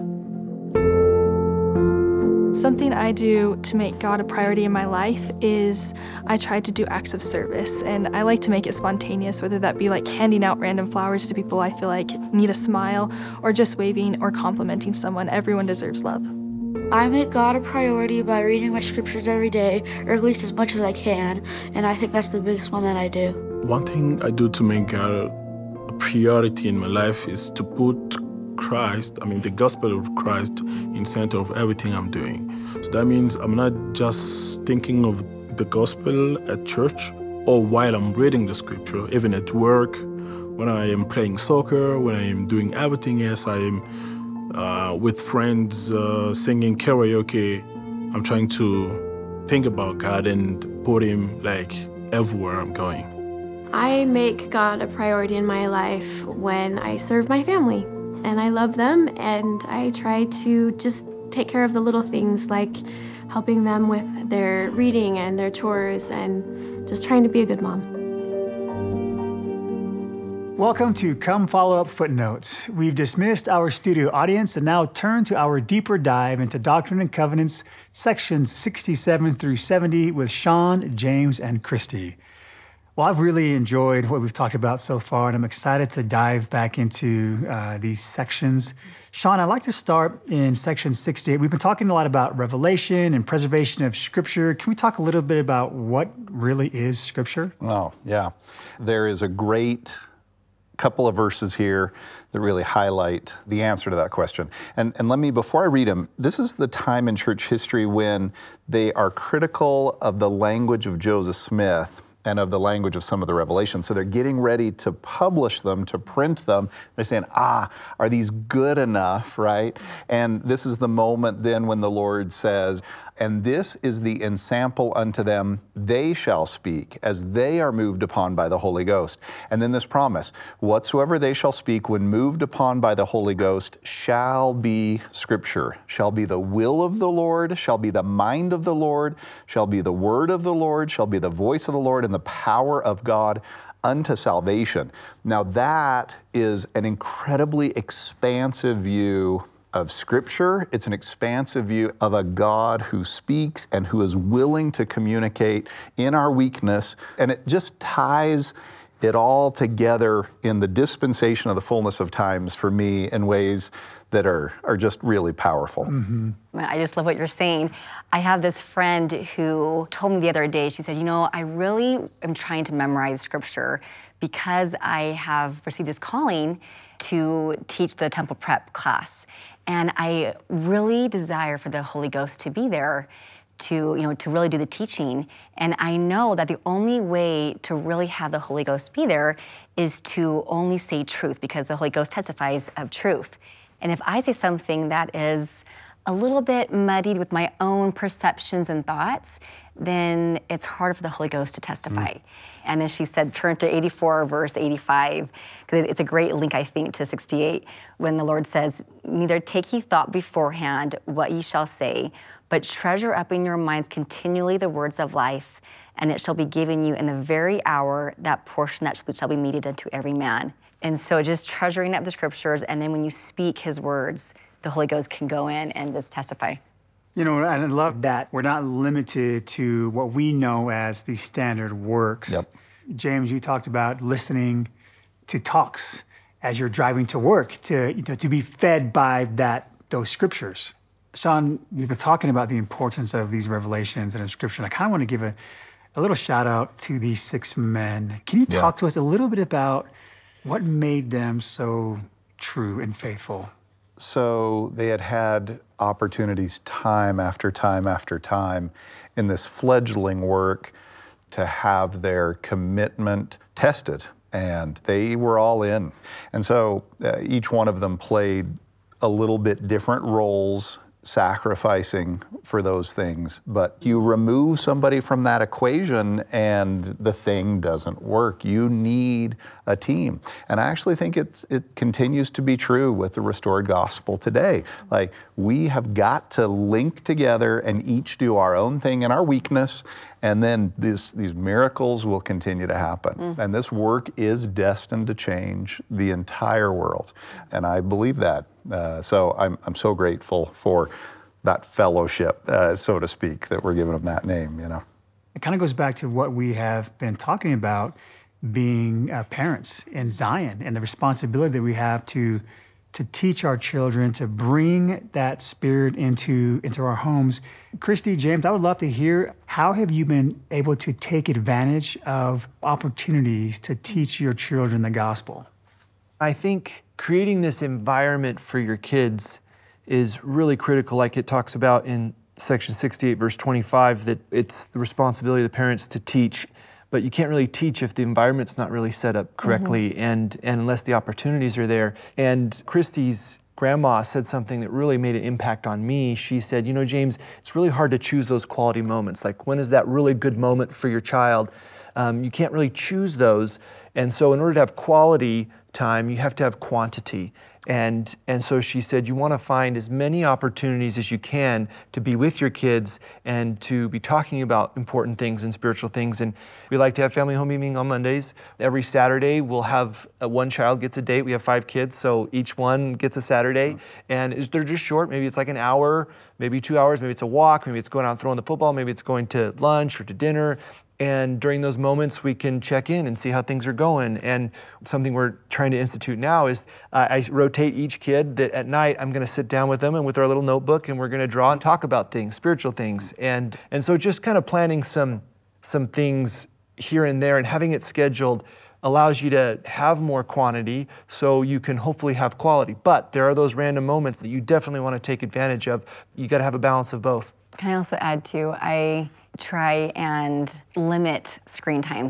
M: Something I do to make God a priority in my life is I try to do acts of service, and I like to make it spontaneous, whether that be like handing out random flowers to people I feel like need a smile, or just waving or complimenting someone. Everyone deserves love.
N: I make God a priority by reading my scriptures every day, or at least as much as I can, and I think that's the biggest one that I do.
I: One thing I do to make God a priority in my life is to put Christ, I mean the gospel of Christ, in center of everything I'm doing. So that means I'm not just thinking of the gospel at church, or while I'm reading the scripture, even at work, when I am playing soccer, when I am doing everything else, I am uh, with friends uh, singing karaoke. I'm trying to think about God and put him like everywhere I'm going.
D: I make God a priority in my life when I serve my family, and I love them, and I try to just take care of the little things like helping them with their reading and their chores and just trying to be a good mom.
A: Welcome to Come Follow Up Footnotes. We've dismissed our studio audience and now turn to our deeper dive into Doctrine and Covenants, sections sixty-seven through seventy with Sean, James, and Christy. Well, I've really enjoyed what we've talked about so far, and I'm excited to dive back into uh, these sections. Sean, I'd like to start in section sixty-eight. We've been talking a lot about revelation and preservation of Scripture. Can we talk a little bit about what really is Scripture?
F: Oh, yeah. There is a great couple of verses here that really highlight the answer to that question. And, and let me, before I read them, this is the time in church history when they are critical of the language of Joseph Smith and of the language of some of the revelations. So they're getting ready to publish them, to print them. They're saying, ah, are these good enough, right? And this is the moment then when the Lord says, and this is the ensample unto them, they shall speak, as they are moved upon by the Holy Ghost. And then this promise, whatsoever they shall speak when moved upon by the Holy Ghost shall be Scripture, shall be the will of the Lord, shall be the mind of the Lord, shall be the word of the Lord, shall be the voice of the Lord and the power of God unto salvation. Now that is an incredibly expansive view of Scripture. It's an expansive view of a God who speaks and who is willing to communicate in our weakness. And it just ties it all together in the dispensation of the fullness of times for me in ways that are, are just really powerful.
G: Mm-hmm. I just love what you're saying. I have this friend who told me the other day, she said, you know, I really am trying to memorize Scripture because I have received this calling to teach the temple prep class. And I really desire for the Holy Ghost to be there to, you know, to really do the teaching. And I know that the only way to really have the Holy Ghost be there is to only say truth, because the Holy Ghost testifies of truth. And if I say something that is a little bit muddied with my own perceptions and thoughts, then it's hard for the Holy Ghost to testify. Mm. And then she said, turn to eighty-four, verse eighty-five, because it's a great link, I think, to sixty-eight, when the Lord says, neither take ye thought beforehand what ye shall say, but treasure up in your minds continually the words of life, and it shall be given you in the very hour that portion that shall be meted unto every man. And so just treasuring up the Scriptures, and then when you speak His words, the Holy Ghost can go in and just testify.
A: You know, and I love that we're not limited to what we know as the standard works.
F: Yep.
A: James, you talked about listening to talks as you're driving to work, to, you know, to be fed by that those Scriptures. Sean, you've been talking about the importance of these revelations and in Scripture. And I kind of want to give a, a little shout out to these six men. Can you talk yeah. to us a little bit about what made them so true and faithful?
F: So they had had opportunities time after time after time in this fledgling work to have their commitment tested, and they were all in. And so uh, each one of them played a little bit different roles, sacrificing for those things. But you remove somebody from that equation and the thing doesn't work. You need a team. And I actually think it's it continues to be true with the restored gospel today. Like, we have got to link together and each do our own thing in our weakness, and then this, these miracles will continue to happen. Mm. And this work is destined to change the entire world. And I believe that. Uh, so I'm, I'm so grateful for that fellowship, uh, so to speak, that we're giving them that name, you know.
A: It kind of goes back to what we have been talking about, being uh, parents in Zion, and the responsibility that we have to to teach our children, to bring that spirit into, into our homes. Christy, James, I would love to hear, how have you been able to take advantage of opportunities to teach your children the gospel?
H: I think creating this environment for your kids is really critical, like it talks about in section sixty-eight, verse twenty-five, that it's the responsibility of the parents to teach. but you can't really teach if the environment's not really set up correctly mm-hmm. and, and unless the opportunities are there. And Christy's grandma said something that really made an impact on me. She said, you know, James, it's really hard to choose those quality moments. Like, when is that really good moment for your child? Um, you can't really choose those. And so in order to have quality time, you have to have quantity. And, and so she said, you want to find as many opportunities as you can to be with your kids and to be talking about important things and spiritual things. And we like to have family home evening on Mondays. Every Saturday, we'll have uh, one child gets a date. We have five kids, so each one gets a Saturday. Mm-hmm. And they're just short. Maybe it's like an hour, maybe two hours, maybe it's a walk, maybe it's going out and throwing the football, maybe it's going to lunch or to dinner. And during those moments, we can check in and see how things are going. And something we're trying to institute now is uh, I rotate each kid that at night I'm going to sit down with them and with our little notebook, and we're going to draw and talk about things, spiritual things. And and so just kind of planning some some things here and there and having it scheduled allows you to have more quantity so you can hopefully have quality. But there are those random moments that you definitely want to take advantage of. You got to have a balance of both.
G: Can I also add too, I try and limit screen time.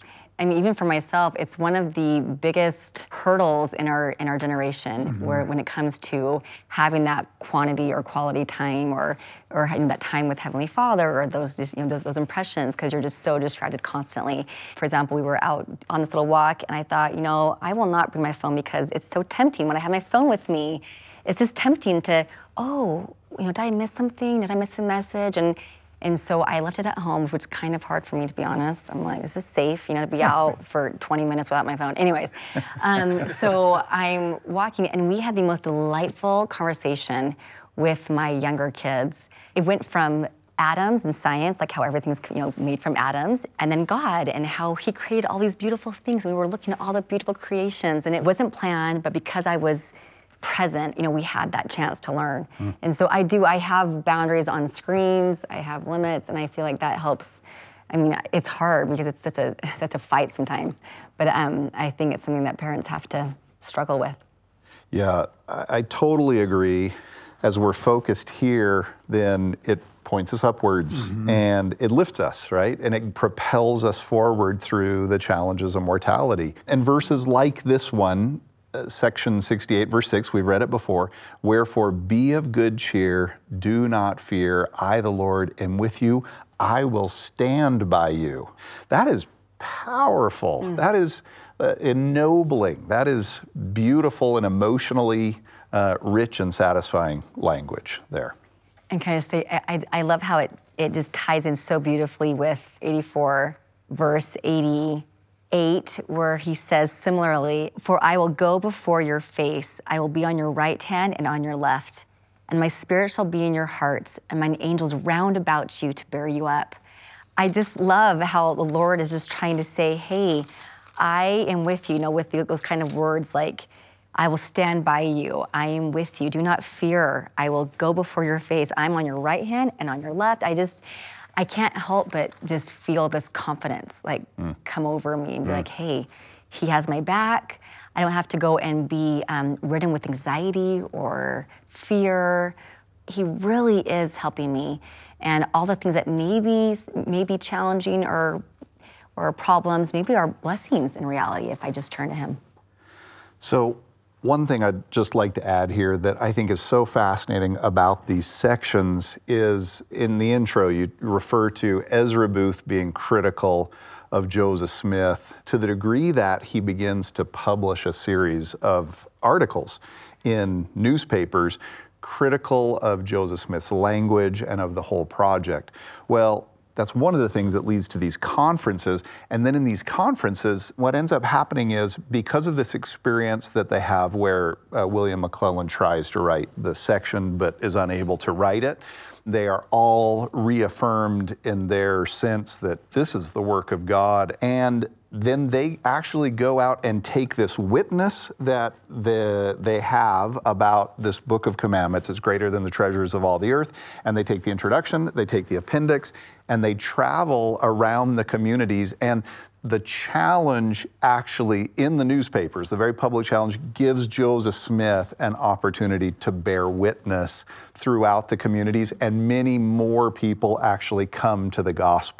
G: I mean, even for myself, it's one of the biggest hurdles in our in our generation, mm-hmm. where when it comes to having that quantity or quality time, or or having that time with Heavenly Father, or those just, you know those those impressions, because you're just so distracted constantly. For example, we were out on this little walk, and I thought, you know, I will not bring my phone because it's so tempting when I have my phone with me. It's just tempting to, oh, you know, did I miss something? Did I miss a message? And And so I left it at home, which is kind of hard for me, to be honest. I'm like, this is safe, you know, to be out for twenty minutes without my phone. Anyways, um, so I'm walking, and we had the most delightful conversation with my younger kids. It went from atoms and science, like how everything's, you know, made from atoms, and then God and how He created all these beautiful things. And we were looking at all the beautiful creations, and it wasn't planned, but because I was present, you know, we had that chance to learn. Mm. And so I do, I have boundaries on screens, I have limits, and I feel like that helps. I mean, it's hard because it's such a such a fight sometimes, but um, I think it's something that parents have to struggle with.
F: Yeah, I, I totally agree. As we're focused here, then it points us upwards mm-hmm. and it lifts us, right? And it propels us forward through the challenges of mortality. And verses like this one, Uh, section sixty-eight, verse six, we've read it before. Wherefore be of good cheer, do not fear. I, the Lord, am with you. I will stand by you. That is powerful. Mm. That is uh, ennobling. That is beautiful and emotionally uh, rich and satisfying language there.
G: And can I just say, I, I love how it, it just ties in so beautifully with eighty-four, verse eighty. eight, where he says similarly, for I will go before your face, I will be on your right hand and on your left, and my spirit shall be in your hearts, and mine angels round about you to bear you up. I just love how the Lord is just trying to say, hey, I am with you, you know, with the, those kind of words like, I will stand by you, I am with you, do not fear, I will go before your face, I'm on your right hand and on your left. I just, I can't help but just feel this confidence like mm. come over me and be mm. like, hey, He has my back. I don't have to go and be um, ridden with anxiety or fear. He really is helping me. And all the things that maybe may be challenging or, or problems, maybe are blessings in reality if I just turn to Him.
F: So, one thing I'd just like to add here that I think is so fascinating about these sections is in the intro, you refer to Ezra Booth being critical of Joseph Smith to the degree that he begins to publish a series of articles in newspapers critical of Joseph Smith's language and of the whole project. Well, that's one of the things that leads to these conferences. And then in these conferences, what ends up happening is because of this experience that they have where uh, William McClellan tries to write the section but is unable to write it, they are all reaffirmed in their sense that this is the work of God. And then they actually go out and take this witness that the, they have about this book of commandments is greater than the treasures of all the earth, and they take the introduction, they take the appendix, and they travel around the communities. And the challenge actually in the newspapers, the very public challenge, gives Joseph Smith an opportunity to bear witness throughout the communities, and many more people actually come to the gospel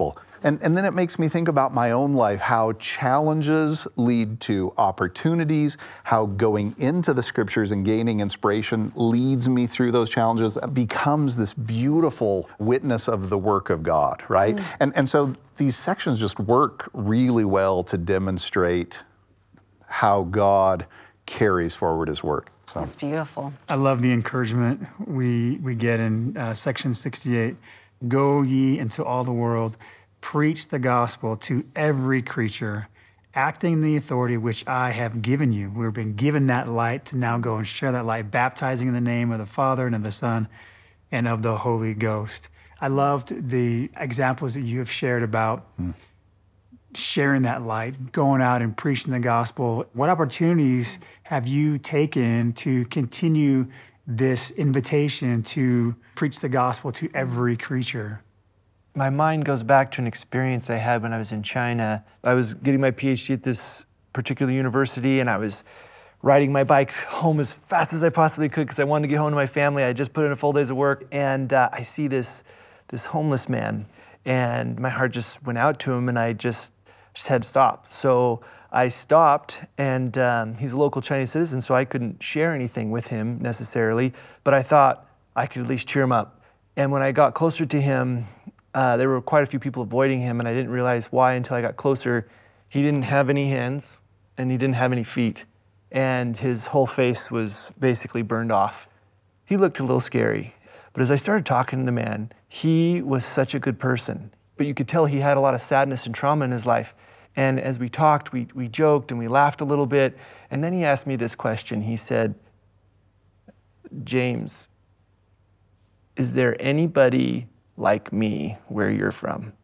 F: And, and then it makes me think about my own life, how challenges lead to opportunities, how going into the scriptures and gaining inspiration leads me through those challenges, becomes this beautiful witness of the work of God, right? Mm. And, and so these sections just work really well to demonstrate how God carries forward his work. So.
G: That's beautiful.
A: I love the encouragement we, we get in uh, section sixty-eight. Go ye into all the world, preach the gospel to every creature, acting in the authority which I have given you. We've been given that light to now go and share that light, baptizing in the name of the Father and of the Son and of the Holy Ghost. I loved the examples that you have shared about mm. sharing that light, going out and preaching the gospel. What opportunities have you taken to continue this invitation to preach the gospel to every creature?
H: My mind goes back to an experience I had when I was in China. I was getting my PhD at this particular university, and I was riding my bike home as fast as I possibly could because I wanted to get home to my family. I had just put in a full day's of work, and uh, I see this this homeless man, and my heart just went out to him, and I just just had to stop. So I stopped, and um, he's a local Chinese citizen, so I couldn't share anything with him necessarily, but I thought I could at least cheer him up. And when I got closer to him, uh, there were quite a few people avoiding him, and I didn't realize why until I got closer. He didn't have any hands, and he didn't have any feet, and his whole face was basically burned off. He looked a little scary, but as I started talking to the man, he was such a good person. But you could tell he had a lot of sadness and trauma in his life. And as we talked, we, we joked and we laughed a little bit. And then he asked me this question. He said, James, is there anybody like me where you're from?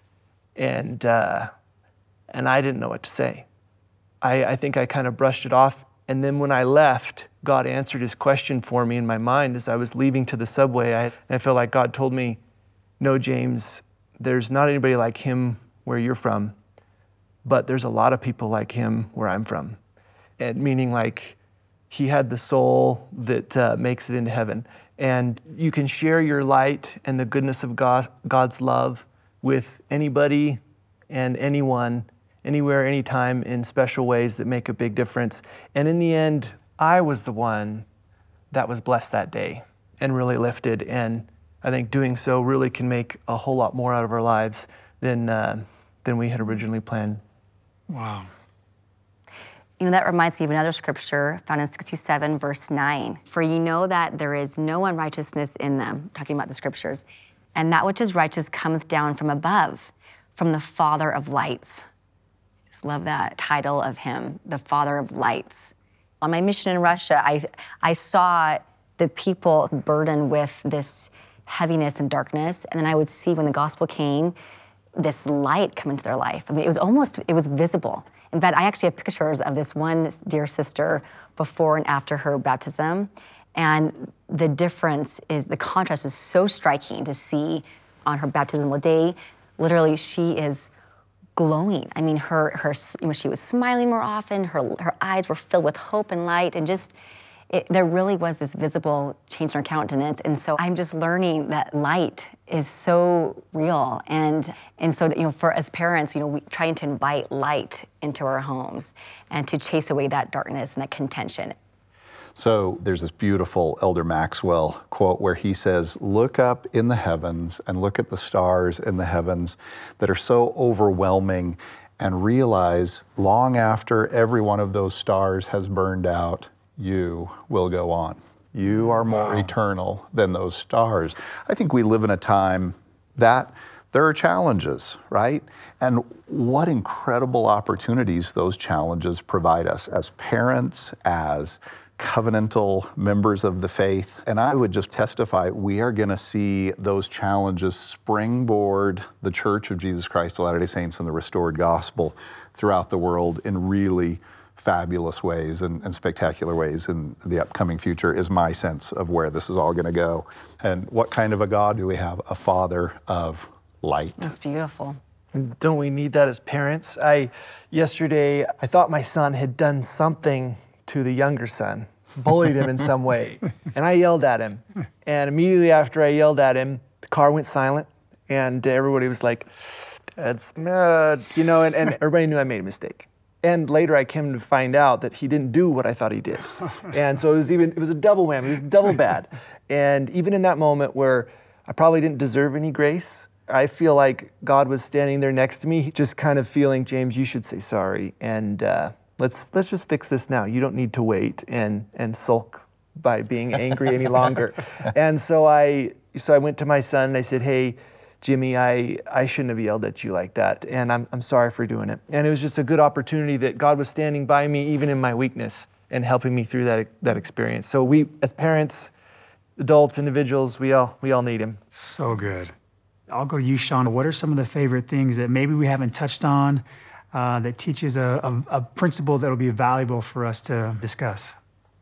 H: And uh, and I didn't know what to say. I, I think I kind of brushed it off. And then when I left, God answered his question for me in my mind as I was leaving to the subway. I, I felt like God told me, no, James, there's not anybody like him where you're from, but there's a lot of people like him where I'm from. And meaning like he had the soul that uh, makes it into heaven. And you can share your light and the goodness of God, God's love with anybody and anyone, anywhere, anytime, in special ways that make a big difference. And in the end, I was the one that was blessed that day and really lifted. And I think doing so really can make a whole lot more out of our lives than uh, than we had originally planned.
A: Wow.
G: You know, that reminds me of another scripture found in sixty-seven, verse nine. For ye know that there is no unrighteousness in them, talking about the scriptures, and that which is righteous cometh down from above, from the Father of lights. Just love that title of him, the Father of lights. On my mission in Russia, I, I saw the people burdened with this heaviness and darkness, and then I would see when the gospel came, this light come into their life. I mean, it was almost, it was visible. In fact, I actually have pictures of this one dear sister before and after her baptism, and the difference is, the contrast is so striking to see on her baptismal day. Literally, she is glowing. I mean, her, her, you know, she was smiling more often, her, her eyes were filled with hope and light, and just, It, there really was this visible change in her countenance. And so I'm just learning that light is so real. And and so, you know, for as parents, you know, we trying to invite light into our homes and to chase away that darkness and that contention.
F: So there's this beautiful Elder Maxwell quote where he says, look up in the heavens and look at the stars in the heavens that are so overwhelming, and realize long after every one of those stars has burned out, you will go on. You are more wow. eternal than those stars. I think we live in a time that there are challenges, right? And what incredible opportunities those challenges provide us as parents, as covenantal members of the faith. And I would just testify, we are gonna see those challenges springboard the Church of Jesus Christ of Latter-day Saints and the restored gospel throughout the world in really fabulous ways and, and spectacular ways in the upcoming future, is my sense of where this is all going to go. And what kind of a God do we have? A Father of light.
G: That's beautiful.
H: Don't we need that as parents? I yesterday, I thought my son had done something to the younger son, bullied him in some way, and I yelled at him. And immediately after I yelled at him, the car went silent, and everybody was like, That's mad. You know, and, and everybody knew I made a mistake. And later I came to find out that he didn't do what I thought he did. And so it was even, it was a double whammy, it was double bad. And even in that moment where I probably didn't deserve any grace, I feel like God was standing there next to me, just kind of feeling, James, you should say sorry. And uh, let's let's just fix this now. You don't need to wait and and sulk by being angry any longer. And so I so I went to my son and I said, hey, Jimmy, I, I shouldn't have yelled at you like that, and I'm, I'm sorry for doing it. And it was just a good opportunity that God was standing by me even in my weakness and helping me through that, that experience. So we, as parents, adults, individuals, we all, we all need him.
A: So good. I'll go to you, Sean. What are some of the favorite things that maybe we haven't touched on uh, that teaches a, a, a principle that will be valuable for us to discuss?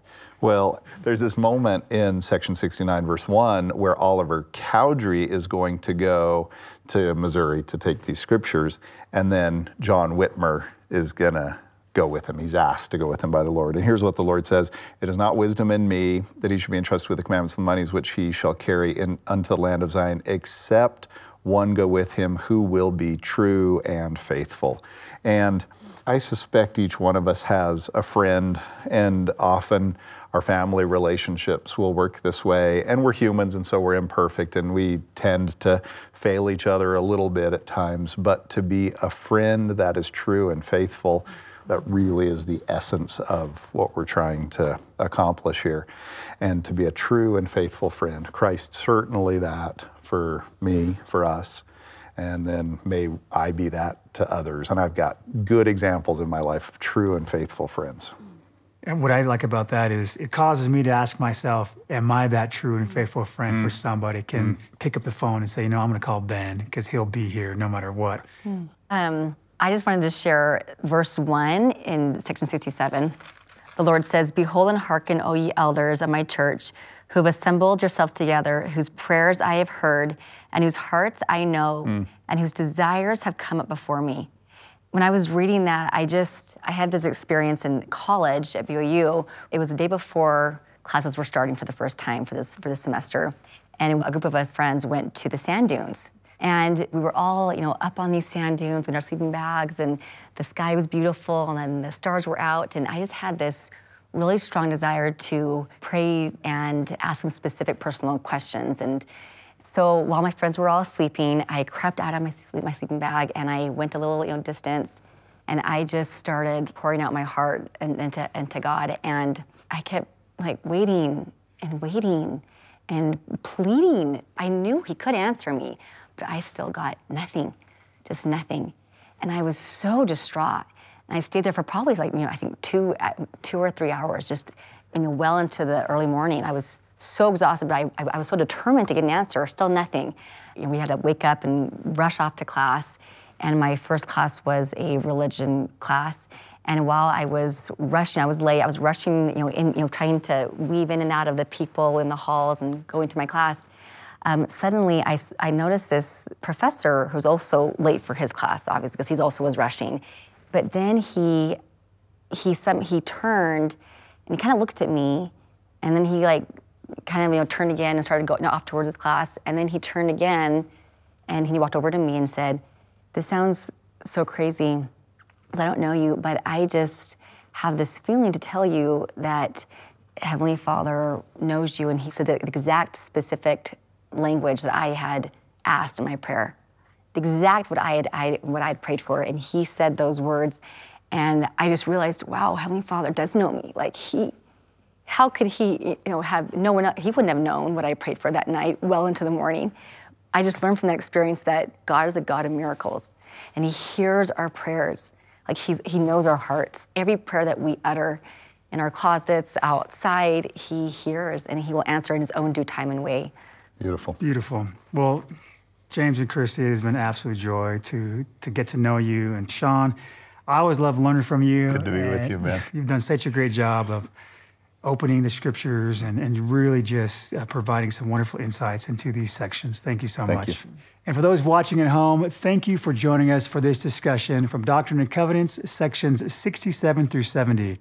F: Well, there's this moment in section sixty-nine, verse one, where Oliver Cowdery is going to go to Missouri to take these scriptures, and then John Whitmer is going to go with him. He's asked to go with him by the Lord. And here's what the Lord says: "It is not wisdom in me that he should be entrusted with the commandments and the monies which he shall carry in unto the land of Zion, except one go with him who will be true and faithful." And I suspect each one of us has a friend, and often our family relationships will work this way. And we're humans, and so we're imperfect, and we tend to fail each other a little bit at times. But to be a friend that is true and faithful, that really is the essence of what we're trying to accomplish here. And to be a true and faithful friend. Christ certainly that for me, for us. And then may I be that to others. And I've got good examples in my life of true and faithful friends.
A: And what I like about that is it causes me to ask myself, am I that true and faithful friend mm. for somebody? Can mm. pick up the phone and say, you know, I'm going to call Ben because he'll be here no matter what.
G: Mm. Um, I just wanted to share verse one in section sixty-seven. The Lord says, "Behold and hearken, O ye elders of my church, who have assembled yourselves together, whose prayers I have heard, and whose hearts I know, mm. and whose desires have come up before me." When I was reading that, I just, I had this experience in college at B O U. It was the day before classes were starting for the first time for this for this semester. And a group of us friends went to the sand dunes. And we were all, you know, up on these sand dunes in our sleeping bags, and the sky was beautiful, and then the stars were out. And I just had this really strong desire to pray and ask some specific personal questions. And so while my friends were all sleeping, I crept out of my, sleep, my sleeping bag, and I went a little, you know, distance, and I just started pouring out my heart and, into, into God. And I kept like waiting and waiting and pleading. I knew he could answer me, but I still got nothing, just nothing. And I was so distraught. And I stayed there for probably like, you know, I think two, two or three hours, just, you know, well into the early morning. I was so exhausted, but I, I was so determined to get an answer, still nothing. You know, we had to wake up and rush off to class, and my first class was a religion class. And while I was rushing, I was late, I was rushing, you know, in, you know, trying to weave in and out of the people in the halls and go into my class. Um, suddenly, I, I noticed this professor who's also late for his class, obviously, because he also was rushing. But then he, he, some, he turned, and he kind of looked at me, and then he like, kind of, you know, turned again and started going off towards his class. And then he turned again, and he walked over to me and said, "This sounds so crazy, I don't know you, but I just have this feeling to tell you that Heavenly Father knows you." And he said the exact specific language that I had asked in my prayer, the exact what I had, I, what I had prayed for. And he said those words, and I just realized, wow, Heavenly Father does know me. Like he, how could he, you know, have no one, he wouldn't have known what I prayed for that night well into the morning. I just learned from that experience that God is a God of miracles, and he hears our prayers. Like he's, he knows our hearts. Every prayer that we utter in our closets, outside, he hears, and he will answer in his own due time and way.
F: Beautiful.
A: Beautiful. Well, James and Christy, it has been an absolute joy to, to get to know you. And Sean, I always love learning from you.
F: Good to be with you, man.
A: You've done such a great job of opening the scriptures and, and really just uh, providing some wonderful insights into these sections. Thank you so
F: thank
A: much.
F: You.
A: And for those watching at home, thank you for joining us for this discussion from Doctrine and Covenants, sections sixty-seven through seventy.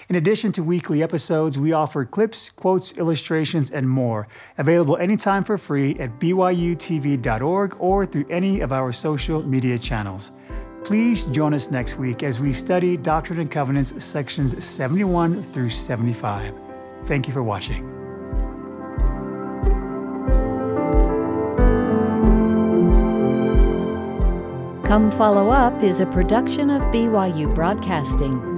A: In addition to weekly episodes, we offer clips, quotes, illustrations, and more, available anytime for free at b y u t v dot org or through any of our social media channels. Please join us next week as we study Doctrine and Covenants sections seventy-one through seventy-five. Thank you for watching.
O: Come Follow Up is a production of B Y U Broadcasting.